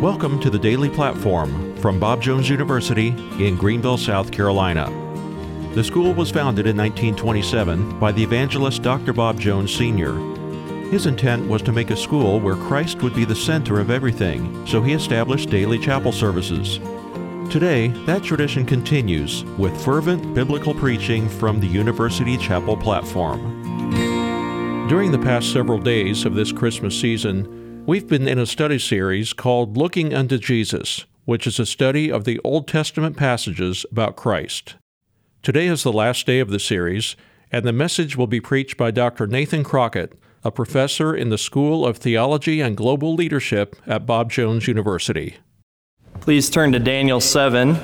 Welcome to the Daily Platform from Bob Jones University in Greenville, South Carolina. The school was founded in 1927 by the evangelist Dr. Bob Jones Sr. His intent was to make a school where Christ would be the center of everything, so he established daily chapel services. Today, that tradition continues with fervent biblical preaching from the University Chapel platform. During the past several days of this Christmas season, we've been in a study series called Looking Unto Jesus, which is a study of the Old Testament passages about Christ. Today is the last day of the series, and the message will be preached by Dr. Nathan Crockett, a professor in the School of Theology and Global Leadership at Bob Jones University. Please turn to Daniel 7.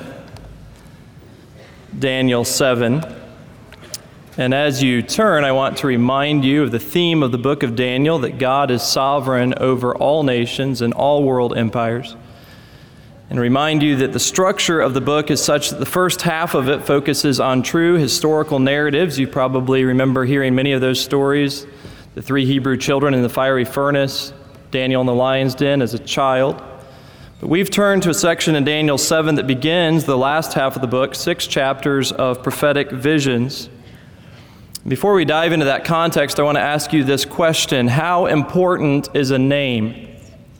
Daniel 7. And as you turn, I want to remind you of the theme of the book of Daniel, that God is sovereign over all nations and all world empires. And remind you that the structure of the book is such that the first half of it focuses on true historical narratives. You probably remember hearing many of those stories. The 3 Hebrew children in the fiery furnace, Daniel in the lion's den as a child. But we've turned to a section in Daniel 7 that begins the last half of the book, 6 chapters of prophetic visions. Before we dive into that context, I want to ask you this question: how important is a name?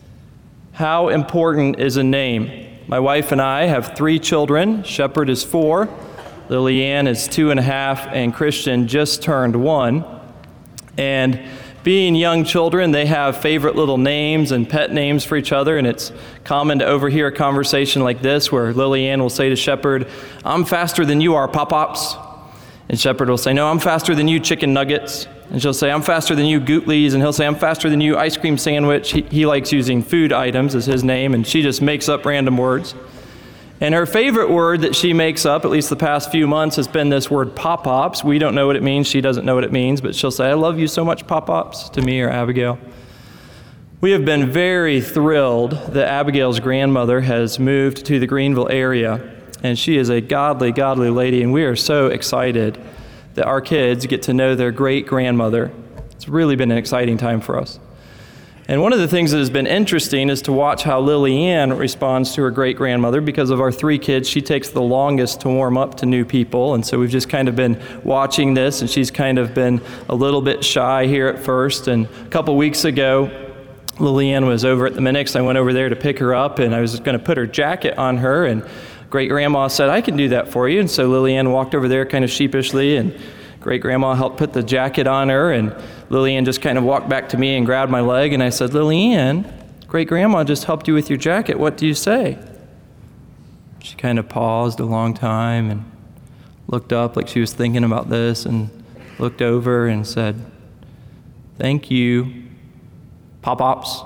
How important is a name? My wife and I have 3 children. Shepherd is 4, Lillian is 2.5, and Christian just turned 1. And being young children, they have favorite little names and pet names for each other, and it's common to overhear a conversation like this where Lillian will say to Shepherd, "I'm faster than you are, Pop-Pops." And Shepherd will say, "No, I'm faster than you, Chicken Nuggets." And she'll say, "I'm faster than you, Gootlies." And he'll say, "I'm faster than you, Ice Cream Sandwich." He likes using food items as his name, and she just makes up random words. And her favorite word that she makes up, at least the past few months, has been this word Pop-Pops. We don't know what it means. She doesn't know what it means, but she'll say, "I love you so much, Pop-Pops," to me or Abigail. We have been very thrilled that Abigail's grandmother has moved to the Greenville area, and she is a godly, godly lady, and we are so excited that our kids get to know their great-grandmother. It's really been an exciting time for us. And one of the things that has been interesting is to watch how Lillian responds to her great-grandmother. Because of our 3 kids, she takes the longest to warm up to new people. And so we've just kind of been watching this, and she's kind of been a little bit shy here at first. And a couple weeks ago, Lillian was over at the Minix. I went over there to pick her up, and I was going to put her jacket on her. And great-grandma said, "I can do that for you." And so Lillian walked over there kind of sheepishly, and great-grandma helped put the jacket on her, and Lillian just kind of walked back to me and grabbed my leg, and I said, "Lillian, great-grandma just helped you with your jacket. What do you say?" She kind of paused a long time and looked up like she was thinking about this, and looked over and said, "Thank you, Pop-Pops."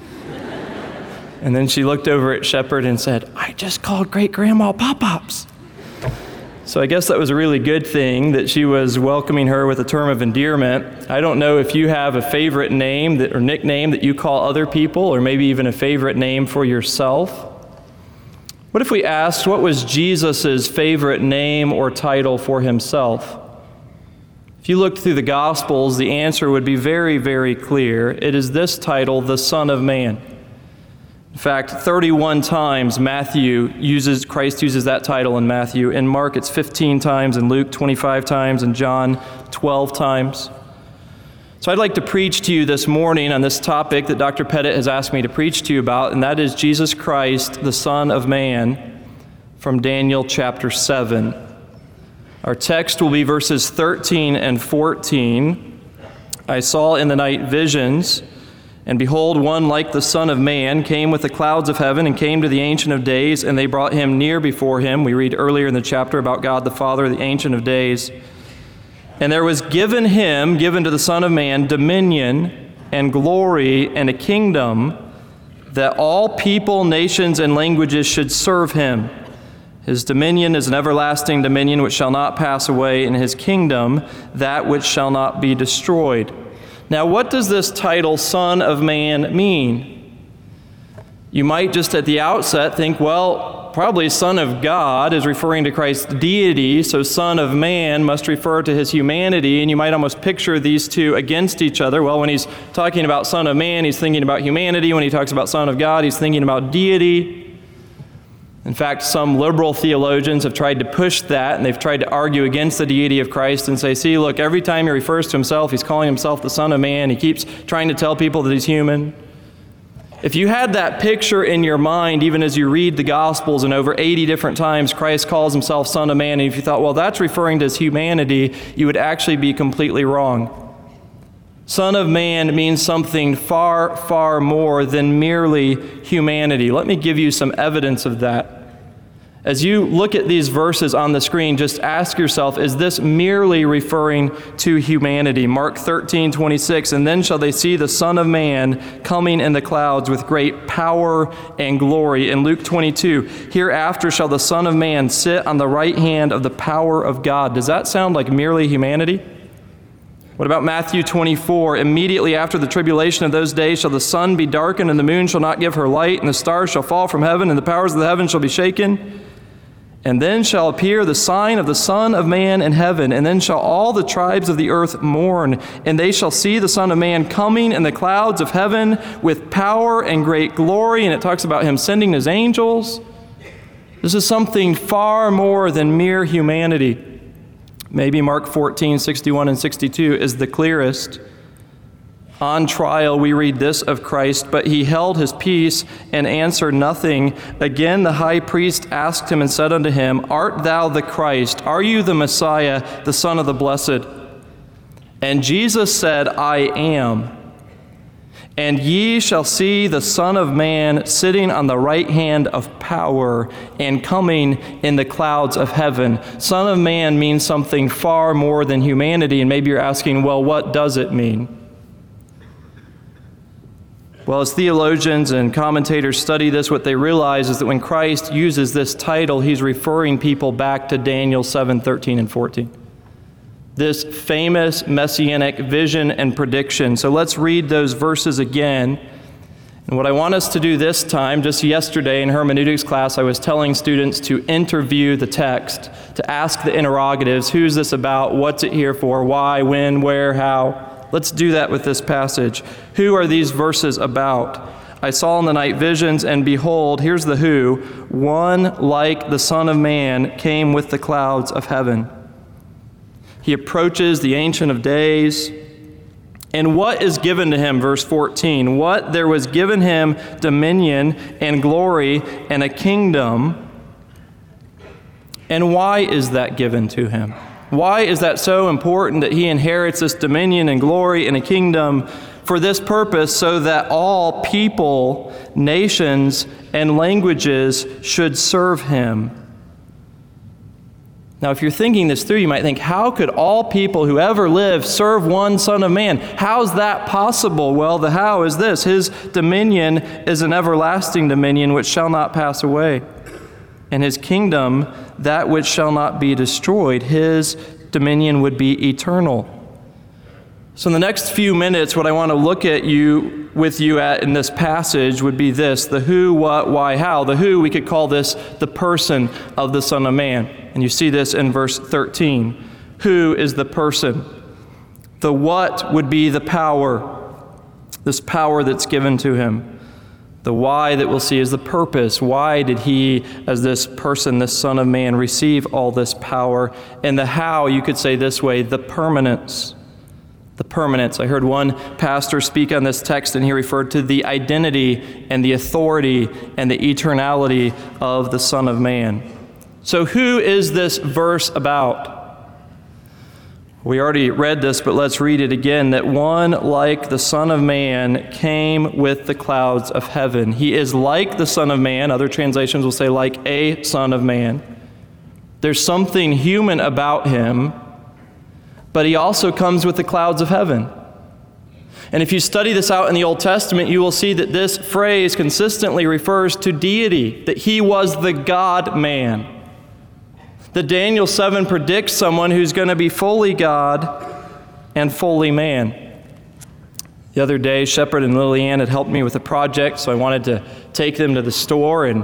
And then she looked over at Shepherd and said, "I just called great-grandma Pop-Pops." So I guess that was a really good thing that she was welcoming her with a term of endearment. I don't know if you have a favorite name or nickname that you call other people, or maybe even a favorite name for yourself. What if we asked, what was Jesus' favorite name or title for himself? If you looked through the Gospels, the answer would be very, very clear. It is this title, the Son of Man. In fact, 31 times Christ uses that title in Matthew. In Mark, it's 15 times. In Luke, 25 times. In John, 12 times. So I'd like to preach to you this morning on this topic that Dr. Pettit has asked me to preach to you about, and that is Jesus Christ, the Son of Man, from Daniel chapter 7. Our text will be verses 13 and 14. "I saw in the night visions, and behold, one like the Son of Man came with the clouds of heaven and came to the Ancient of Days, and they brought him near before him." We read earlier in the chapter about God the Father, the Ancient of Days. "And there was given to the Son of Man, dominion and glory and a kingdom, that all people, nations, and languages should serve him. His dominion is an everlasting dominion which shall not pass away, and his kingdom that which shall not be destroyed." Now, what does this title, Son of Man, mean? You might just at the outset think, well, probably Son of God is referring to Christ's deity, so Son of Man must refer to his humanity, and you might almost picture these two against each other. Well, when he's talking about Son of Man, he's thinking about humanity. When he talks about Son of God, he's thinking about deity. In fact, some liberal theologians have tried to push that, and they've tried to argue against the deity of Christ and say, see, look, every time he refers to himself, he's calling himself the Son of Man. He keeps trying to tell people that he's human. If you had that picture in your mind, even as you read the Gospels, and over 80 different times Christ calls himself Son of Man, and if you thought, well, that's referring to his humanity, you would actually be completely wrong. Son of Man means something far, far more than merely humanity. Let me give you some evidence of that. As you look at these verses on the screen, just ask yourself, is this merely referring to humanity? Mark 13:26, and then shall they see the Son of Man coming in the clouds with great power and glory. In Luke 22, hereafter shall the Son of Man sit on the right hand of the power of God. Does that sound like merely humanity? What about Matthew 24? Immediately after the tribulation of those days shall the sun be darkened, and the moon shall not give her light, and the stars shall fall from heaven, and the powers of the heaven shall be shaken. And then shall appear the sign of the Son of Man in heaven, and then shall all the tribes of the earth mourn, and they shall see the Son of Man coming in the clouds of heaven with power and great glory. And it talks about him sending his angels. This is something far more than mere humanity. Maybe Mark 14:61 and 62 is the clearest. On trial, we read this of Christ, but he held his peace and answered nothing. Again, the high priest asked him and said unto him, Art thou the Christ? Are you the Messiah, the Son of the Blessed? And Jesus said, I am. And ye shall see the Son of Man sitting on the right hand of power and coming in the clouds of heaven. Son of Man means something far more than humanity, and maybe you're asking, well, what does it mean? Well, as theologians and commentators study this, what they realize is that when Christ uses this title, he's referring people back to Daniel 7:13 and 14. This famous messianic vision and prediction. So let's read those verses again. And what I want us to do this time, just yesterday in hermeneutics class, I was telling students to interview the text, to ask the interrogatives. Who's this about? What's it here for? Why? When? Where? How? Let's do that with this passage. Who are these verses about? I saw in the night visions, and behold, here's the who. One like the Son of Man came with the clouds of heaven. He approaches the Ancient of Days. And what is given to him? Verse 14. What? There was given him dominion and glory and a kingdom. And why is that given to him? Why is that so important that he inherits this dominion and glory and a kingdom? For this purpose, so that all people, nations, and languages should serve him. Now, if you're thinking this through, you might think, how could all people who ever lived serve one Son of Man? How's that possible? Well, the how is this. His dominion is an everlasting dominion which shall not pass away. And his kingdom, that which shall not be destroyed. His dominion would be eternal. So in the next few minutes, what I want to look at with you at in this passage would be this: the who, what, why, how. The who, we could call this the person of the Son of Man. And you see this in verse 13. Who is the person? The what would be the power, this power that's given to him. The why that we'll see is the purpose. Why did he, as this person, this Son of Man, receive all this power? And the how, you could say this way, the permanence. The permanence. I heard one pastor speak on this text, and he referred to the identity and the authority and the eternality of the Son of Man. So who is this verse about? We already read this, but let's read it again. That one like the Son of Man came with the clouds of heaven. He is like the Son of Man. Other translations will say like a Son of Man. There's something human about him, but he also comes with the clouds of heaven. And if you study this out in the Old Testament, you will see that this phrase consistently refers to deity, that he was the God-man. That Daniel 7 predicts someone who's going to be fully God and fully man. The other day, Shepard and Lillian had helped me with a project, so I wanted to take them to the store, and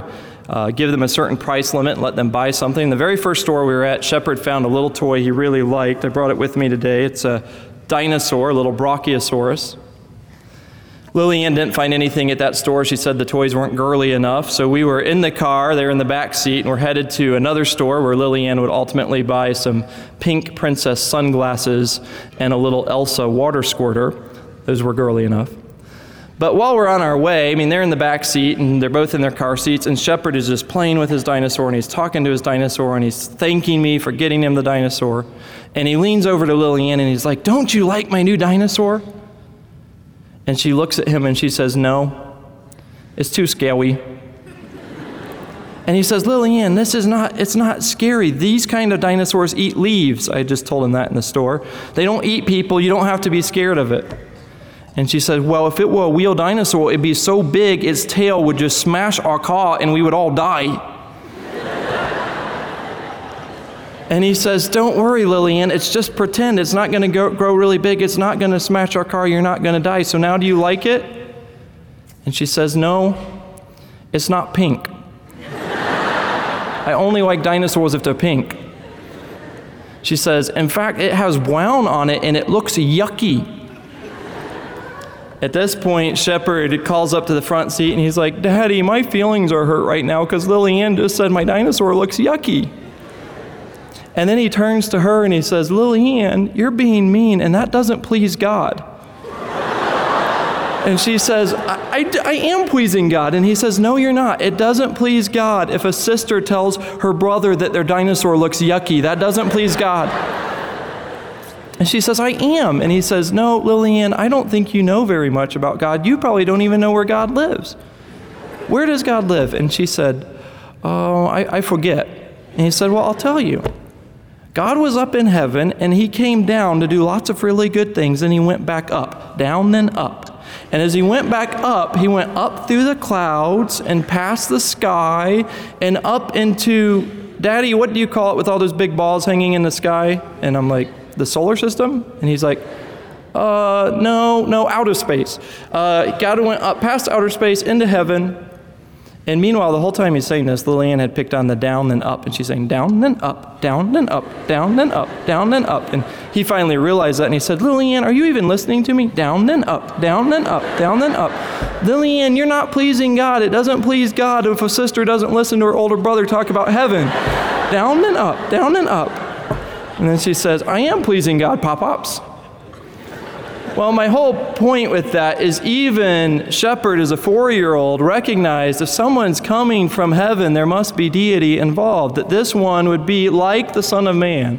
give them a certain price limit and let them buy something. The very first store we were at, Shepard found a little toy he really liked. I brought it with me today. It's a dinosaur, a little Brachiosaurus. Lillian didn't find anything at that store. She said the toys weren't girly enough. So we were in the car, they were in the back seat, and we're headed to another store where Lillian would ultimately buy some pink princess sunglasses and a little Elsa water squirter. Those were girly enough. But while we're on our way, I mean, they're in the back seat, and they're both in their car seats, and Shepard is just playing with his dinosaur, and he's talking to his dinosaur, and he's thanking me for getting him the dinosaur. And he leans over to Lillian, and he's like, "Don't you like my new dinosaur?" And she looks at him and she says, "No, it's too scary." And he says, "Lillian, it's not scary. These kind of dinosaurs eat leaves." I just told him that in the store. "They don't eat people. You don't have to be scared of it." And she said, "Well, if it were a wheel dinosaur, it'd be so big its tail would just smash our car and we would all die." And he says, "Don't worry, Lillian, it's just pretend. It's not going to grow really big. It's not going to smash our car. You're not going to die. So now do you like it?" And she says, "No, it's not pink. I only like dinosaurs if they're pink." She says, "In fact, it has brown on it and it looks yucky." At this point, Shepard calls up to the front seat and he's like, "Daddy, my feelings are hurt right now because Lillian just said my dinosaur looks yucky." And then he turns to her and he says, "Lillian, you're being mean and that doesn't please God." And she says, I am pleasing God. And he says, "No, you're not. It doesn't please God if a sister tells her brother that their dinosaur looks yucky. That doesn't please God." And she says, "I am." And he says, "No, Lillian, I don't think you know very much about God. You probably don't even know where God lives. Where does God live?" And she said, "Oh, I forget." And he said, "Well, I'll tell you. God was up in heaven, and he came down to do lots of really good things, and he went back up, down, then up. And as he went back up, he went up through the clouds and past the sky and up into, Daddy, what do you call it with all those big balls hanging in the sky?" And I'm like, "The solar system?" And he's like, no, outer space. God went up past outer space into heaven. And meanwhile, the whole time he's saying this, Lillian had picked on the down, then up, and she's saying down, then up, down, then up, down, then up, down, then up. And he finally realized that, and he said, "Lillian, are you even listening to me? Down, then up, down, then up, down, then up. Lillian, you're not pleasing God. It doesn't please God if a sister doesn't listen to her older brother talk about heaven. Down, then up, down, then up." And then she says, "I am pleasing God, Pop-Pops." Well, my whole point with that is even Shepard, as a 4-year-old, recognized if someone's coming from heaven, there must be deity involved, that this one would be like the Son of Man.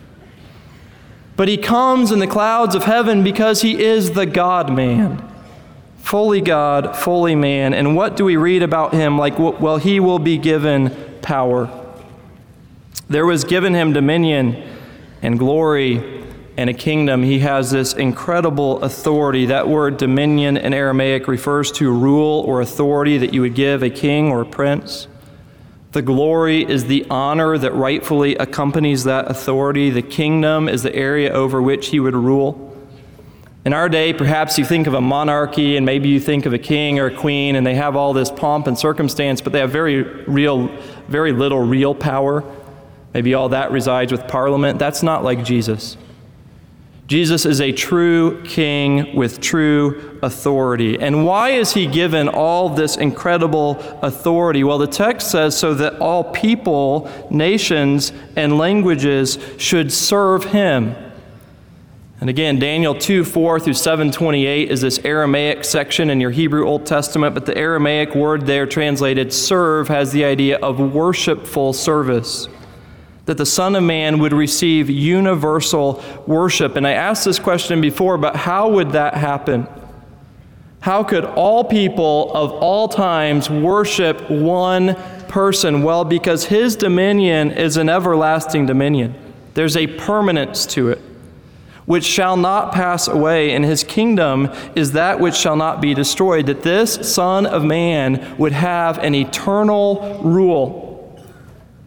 But he comes in the clouds of heaven because he is the God-man, fully God, fully man. And what do we read about him? Like, well, he will be given power. There was given him dominion and glory and a kingdom. He has this incredible authority. That word dominion in Aramaic refers to rule or authority that you would give a king or a prince. The glory is the honor that rightfully accompanies that authority. The kingdom is the area over which he would rule. In our day, perhaps you think of a monarchy and maybe you think of a king or a queen and they have all this pomp and circumstance, but they have very little real power. Maybe all that resides with Parliament. That's not like Jesus. Jesus is a true king with true authority. And why is he given all this incredible authority? Well, the text says so that all people, nations, and languages should serve him. And again, Daniel 2:4 through 7:28 is this Aramaic section in your Hebrew Old Testament, but the Aramaic word there translated serve has the idea of worshipful service, that the Son of Man would receive universal worship. And I asked this question before, but how would that happen? How could all people of all times worship one person? Well, because his dominion is an everlasting dominion. There's a permanence to it, which shall not pass away, and his kingdom is that which shall not be destroyed, that this Son of Man would have an eternal rule.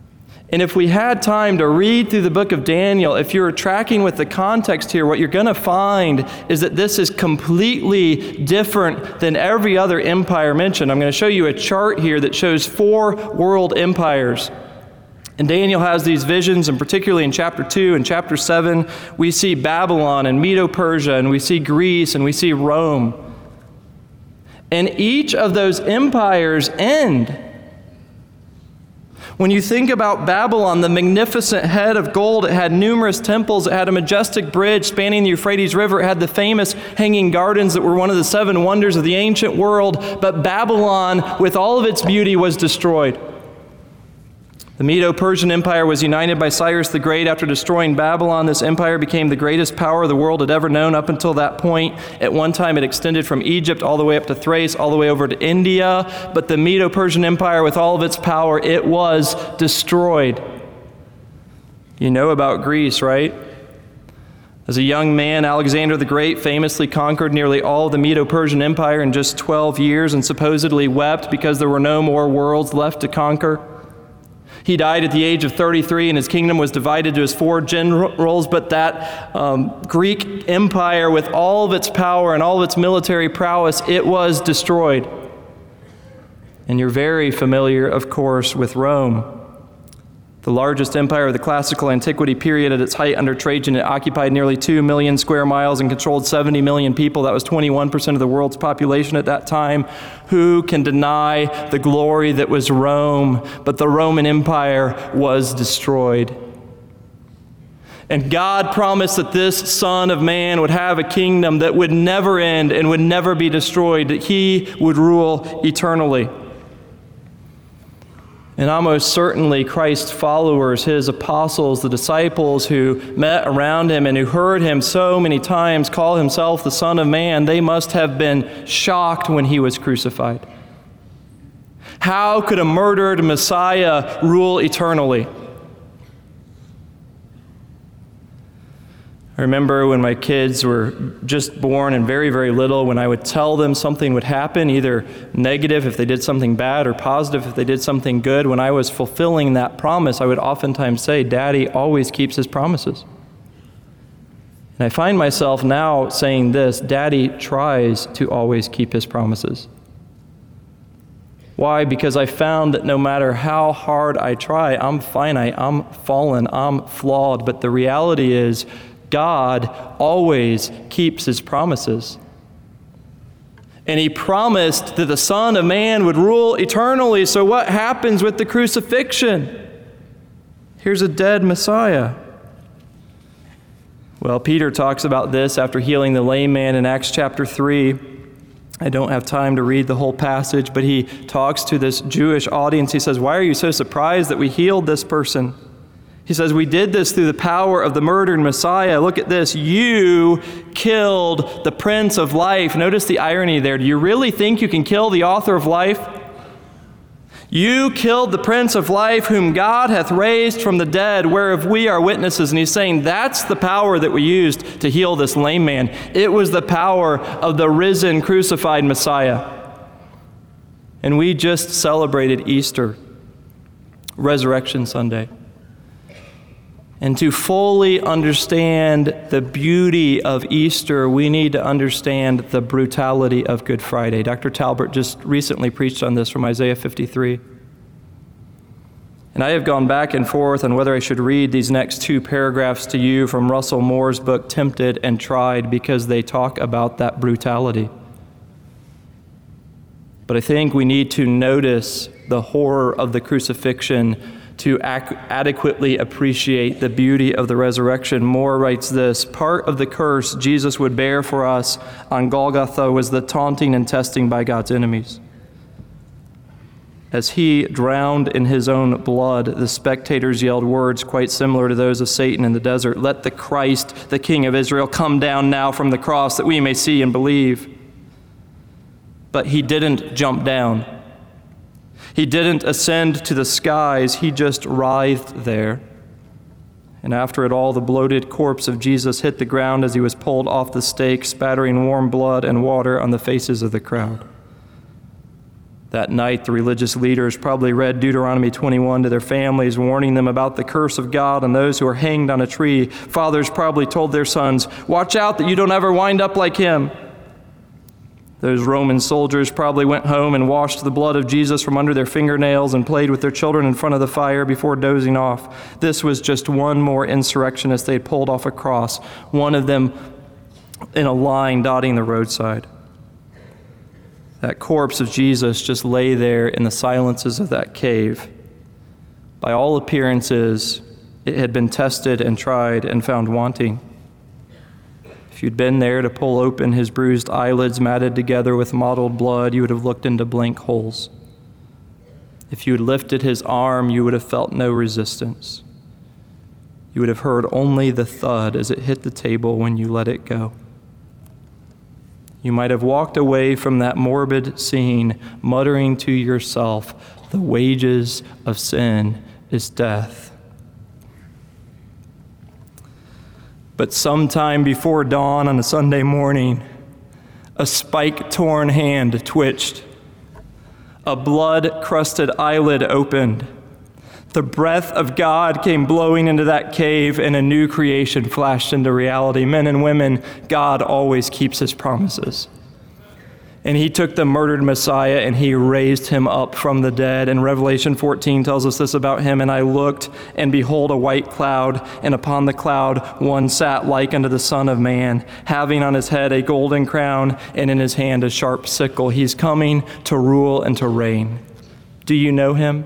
And if we had time to read through the book of Daniel, if you're tracking with the context here, what you're going to find is that this is completely different than every other empire mentioned. I'm going to show you a chart here that shows 4 world empires. And Daniel has these visions, and particularly in chapter 2 and chapter 7, we see Babylon and Medo-Persia, and we see Greece, and we see Rome. And each of those empires end. When you think about Babylon, the magnificent head of gold, it had numerous temples, it had a majestic bridge spanning the Euphrates River, it had the famous hanging gardens that were one of the 7 wonders of the ancient world, but Babylon, with all of its beauty, was destroyed. The Medo-Persian Empire was united by Cyrus the Great. After destroying Babylon, this empire became the greatest power the world had ever known up until that point. At one time, it extended from Egypt all the way up to Thrace, all the way over to India. But the Medo-Persian Empire, with all of its power, it was destroyed. You know about Greece, right? As a young man, Alexander the Great famously conquered nearly all of the Medo-Persian Empire in just 12 years and supposedly wept because there were no more worlds left to conquer. He died at the age of 33, and his kingdom was divided to his 4 generals, but that Greek empire, with all of its power and all of its military prowess, it was destroyed. And you're very familiar, of course, with Rome. The largest empire of the classical antiquity period. At its height under Trajan, it occupied nearly 2 million square miles and controlled 70 million people. That was 21% of the world's population at that time. Who can deny the glory that was Rome? But the Roman Empire was destroyed. And God promised that this Son of Man would have a kingdom that would never end and would never be destroyed, that he would rule eternally. And almost certainly Christ's followers, his apostles, the disciples who met around him and who heard him so many times call himself the Son of Man, they must have been shocked when he was crucified. How could a murdered Messiah rule eternally? I remember when my kids were just born and very, very little, when I would tell them something would happen, either negative if they did something bad or positive if they did something good. When I was fulfilling that promise, I would oftentimes say, Daddy always keeps his promises. And I find myself now saying this, Daddy tries to always keep his promises. Why? Because I found that no matter how hard I try, I'm finite, I'm fallen, I'm flawed. But the reality is, God always keeps his promises. And he promised that the Son of Man would rule eternally. So what happens with the crucifixion? Here's a dead Messiah. Well, Peter talks about this after healing the lame man in Acts chapter 3. I don't have time to read the whole passage, but he talks to this Jewish audience. He says, why are you so surprised that we healed this person? He says, we did this through the power of the murdered Messiah. Look at this. You killed the Prince of Life. Notice the irony there. Do you really think you can kill the author of life? You killed the Prince of Life, whom God hath raised from the dead, whereof we are witnesses. And he's saying that's the power that we used to heal this lame man. It was the power of the risen, crucified Messiah. And we just celebrated Easter, Resurrection Sunday. And to fully understand the beauty of Easter, we need to understand the brutality of Good Friday. Dr. Talbert just recently preached on this from Isaiah 53. And I have gone back and forth on whether I should read these next 2 paragraphs to you from Russell Moore's book, Tempted and Tried, because they talk about that brutality. But I think we need to notice the horror of the crucifixion to adequately appreciate the beauty of the resurrection. Moore writes this, part of the curse Jesus would bear for us on Golgotha was the taunting and testing by God's enemies. As he drowned in his own blood, the spectators yelled words quite similar to those of Satan in the desert. Let the Christ, the King of Israel, come down now from the cross that we may see and believe. But he didn't jump down. He didn't ascend to the skies, he just writhed there. And after it all, the bloated corpse of Jesus hit the ground as he was pulled off the stake, spattering warm blood and water on the faces of the crowd. That night, the religious leaders probably read Deuteronomy 21 to their families, warning them about the curse of God on those who are hanged on a tree. Fathers probably told their sons, "Watch out that you don't ever wind up like him." Those Roman soldiers probably went home and washed the blood of Jesus from under their fingernails and played with their children in front of the fire before dozing off. This was just one more insurrectionist they'd pulled off a cross, one of them in a line dotting the roadside. That corpse of Jesus just lay there in the silences of that cave. By all appearances, it had been tested and tried and found wanting. If you'd been there to pull open his bruised eyelids matted together with mottled blood, you would have looked into blank holes. If you had lifted his arm, you would have felt no resistance. You would have heard only the thud as it hit the table when you let it go. You might have walked away from that morbid scene, muttering to yourself, "The wages of sin is death." But sometime before dawn on a Sunday morning, a spike-torn hand twitched. A blood-crusted eyelid opened. The breath of God came blowing into that cave, and a new creation flashed into reality. Men and women, God always keeps his promises. And he took the murdered Messiah and he raised him up from the dead. And Revelation 14 tells us this about him. "And I looked, and behold, a white cloud, and upon the cloud one sat like unto the Son of Man, having on his head a golden crown, and in his hand a sharp sickle." He's coming to rule and to reign. Do you know him?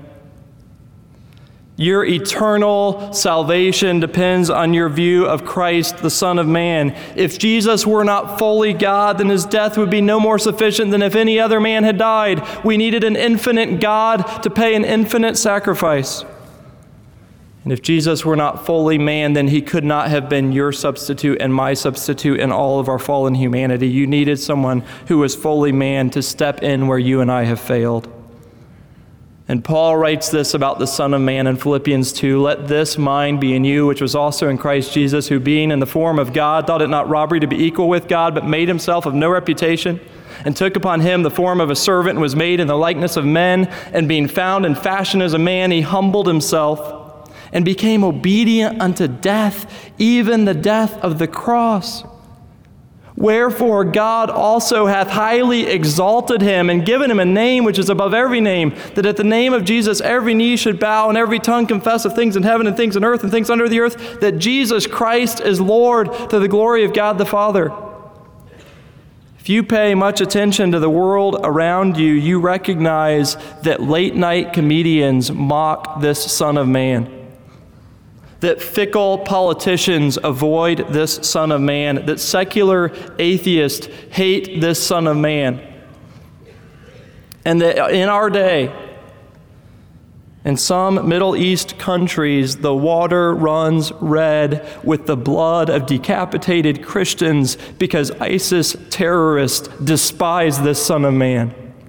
Your eternal salvation depends on your view of Christ, the Son of Man. If Jesus were not fully God, then his death would be no more sufficient than if any other man had died. We needed an infinite God to pay an infinite sacrifice. And if Jesus were not fully man, then he could not have been your substitute and my substitute and all of our fallen humanity. You needed someone who was fully man to step in where you and I have failed. And Paul writes this about the Son of Man in Philippians 2, "Let this mind be in you, which was also in Christ Jesus, who being in the form of God, thought it not robbery to be equal with God, but made himself of no reputation, and took upon him the form of a servant, and was made in the likeness of men, and being found in fashion as a man, he humbled himself, and became obedient unto death, even the death of the cross. Wherefore God also hath highly exalted him, and given him a name which is above every name, that at the name of Jesus every knee should bow, and every tongue confess of things in heaven and things on earth and things under the earth, that Jesus Christ is Lord, to the glory of God the Father." If you pay much attention to the world around you, you recognize that late-night comedians mock this Son of Man, that fickle politicians avoid this Son of Man, that secular atheists hate this Son of Man, and that in our day, in some Middle East countries, the water runs red with the blood of decapitated Christians because ISIS terrorists despise this Son of Man.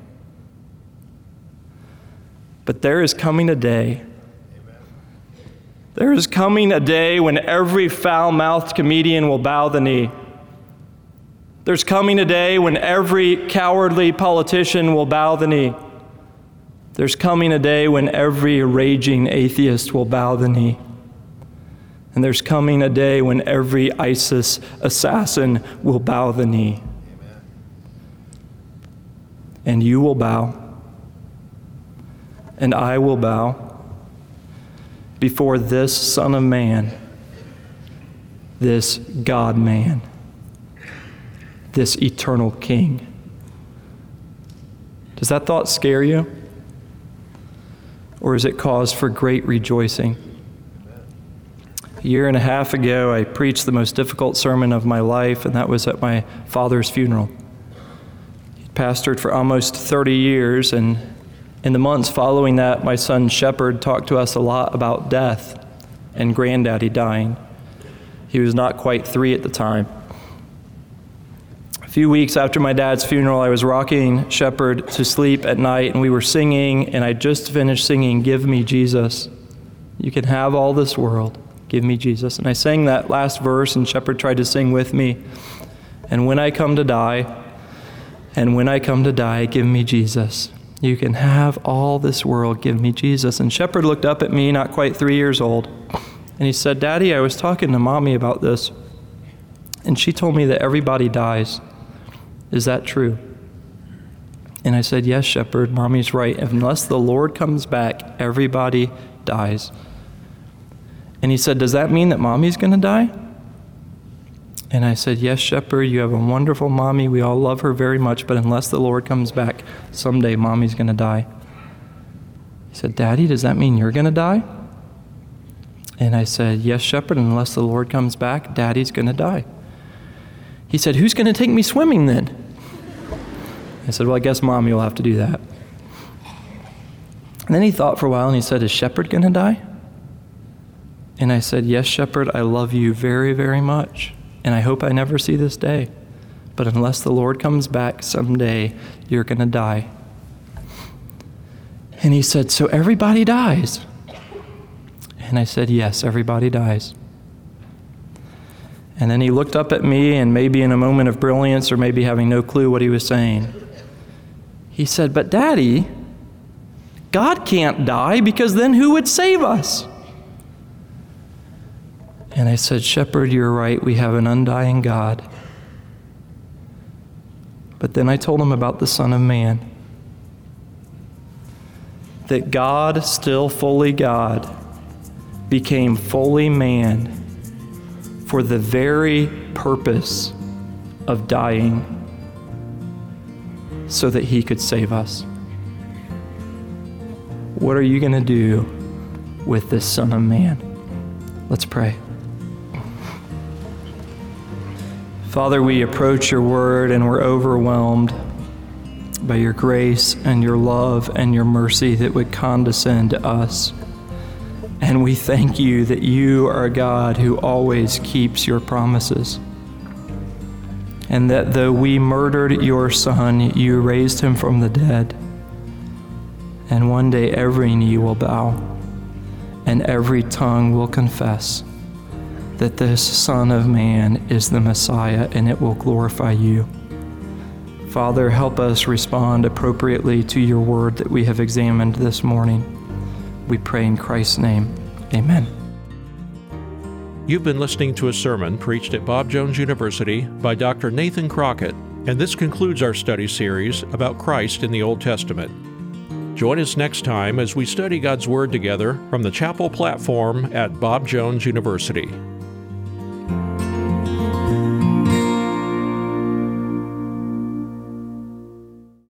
But there is coming a day when every foul-mouthed comedian will bow the knee. There's coming a day when every cowardly politician will bow the knee. There's coming a day when every raging atheist will bow the knee. And there's coming a day when every ISIS assassin will bow the knee. Amen. And you will bow. And I will bow before this Son of Man, this God-man, this eternal King. Does that thought scare you? Or is it cause for great rejoicing? A year and a half ago, I preached the most difficult sermon of my life, and that was at my father's funeral. He'd pastored for almost 30 years, and in the months following that, my son Shepard talked to us a lot about death and Granddaddy dying. He was not quite 3 at the time. A few weeks after my dad's funeral, I was rocking Shepard to sleep at night, and we were singing, and I just finished singing, "Give me Jesus. You can have all this world. Give me Jesus." And I sang that last verse, and Shepard tried to sing with me. "And when I come to die, give me Jesus. You can have all this world. Give me Jesus." And Shepard looked up at me, not quite 3 years old, and he said, "Daddy, I was talking to Mommy about this, and she told me that everybody dies. Is that true?" And I said, "Yes, Shepard, Mommy's right. Unless the Lord comes back, everybody dies." And he said, "Does that mean that Mommy's going to die?" And I said, "Yes, Shepard, you have a wonderful Mommy. We all love her very much, but unless the Lord comes back, someday Mommy's going to die." He said, "Daddy, does that mean you're going to die?" And I said, "Yes, Shepard, unless the Lord comes back, Daddy's going to die." He said, "Who's going to take me swimming then?" I said, "Well, I guess Mommy will have to do that." And then he thought for a while and he said, "Is Shepard going to die?" And I said, "Yes, Shepard, I love you very, very much. And I hope I never see this day. But unless the Lord comes back someday, you're going to die." And he said, "So everybody dies?" And I said, "Yes, everybody dies." And then he looked up at me, and maybe in a moment of brilliance or maybe having no clue what he was saying, he said, "But Daddy, God can't die because then who would save us?" And I said, "Shepard, you're right. We have an undying God." But then I told him about the Son of Man. That God, still fully God, became fully man for the very purpose of dying so that he could save us. What are you going to do with this Son of Man? Let's pray. Father, we approach your word and we're overwhelmed by your grace and your love and your mercy that would condescend to us. And we thank you that you are a God who always keeps your promises. And that though we murdered your Son, you raised him from the dead. And one day every knee will bow and every tongue will confess that this Son of Man is the Messiah, and it will glorify you. Father, help us respond appropriately to your word that we have examined this morning. We pray in Christ's name. Amen. You've been listening to a sermon preached at Bob Jones University by Dr. Nathan Crockett, and this concludes our study series about Christ in the Old Testament. Join us next time as we study God's Word together from the chapel platform at Bob Jones University.